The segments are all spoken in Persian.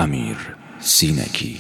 امیر سینگی.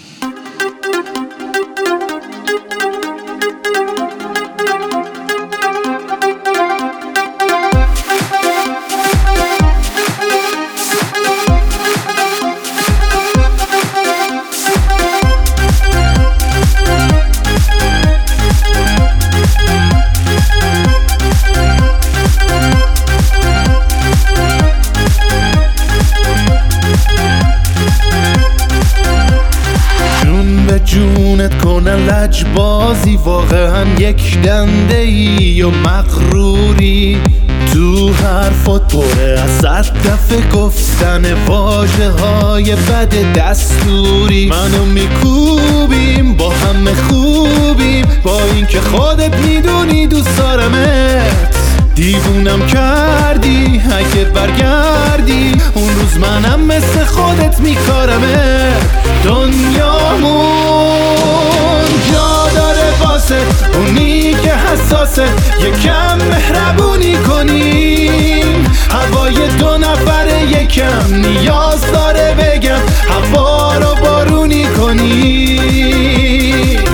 جونت کنه لجبازی، واقعا یک دنده ای و مغروری. تو حرفات پره از 100 دفعه گفتن واژه های بد دستوری. منو میکوبیم با همه خوبیم، با اینکه خودت میدونی دوست دارمت. دیوونم کردی اگه برگردی، اون روز منم مثل خودت میکارمت. دنیامون جا داره واسه اونی که حساسه، یکم مهربونی کنیم. هوای 2 نفره یکم نیاز داره بگم، هوا رو بارونی کنیم.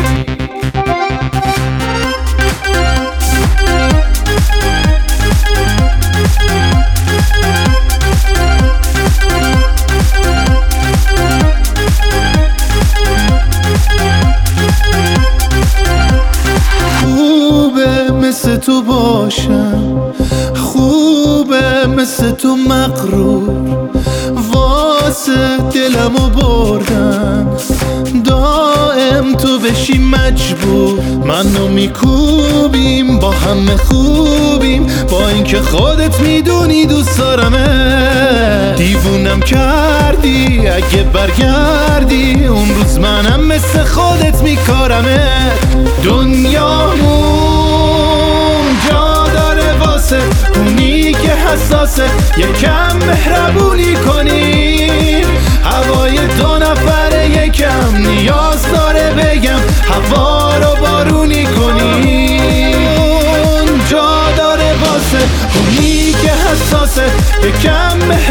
مثل تو باشم، خوبه مثل تو مغرور. واسه دلمو بردن دائم تو بشی مجبور. منو میکوبیم با همه خوبیم، با اینکه خودت میدونی دوست دارمت. دیوونم کردی اگه برگردی، اون روز منم مثل خودت میکارمت. دنیامون جا داره واسه اونی که حساسه، یکم مهربونی کنیم. هوای 2 نفره یکم نیاز داره بگم، هوا رو بارونی کنیم. جا داره واسه اونی که حساسه، یکم